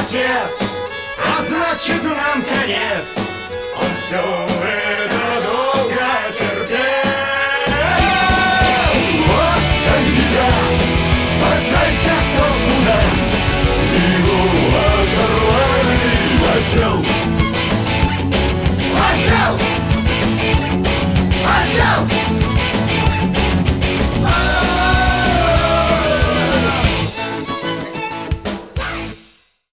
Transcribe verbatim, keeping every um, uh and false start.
отец, а значит нам конец. Он все это